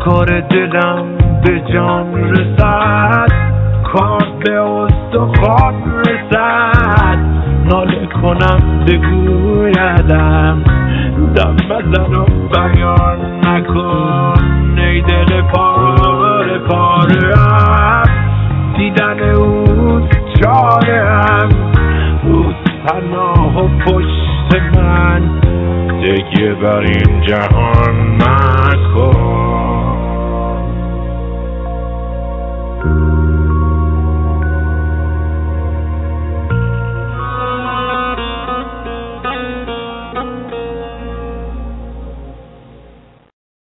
کار دلم به جان رسد، کار به استخوان رسد، ناله کنم بگویدم دم بزن و بیان نکن ای دل پاره پاره‌ام، دیدن اوست چاره‌ام، اوست پناه و پشت من، تکیه بر این جهان مکن.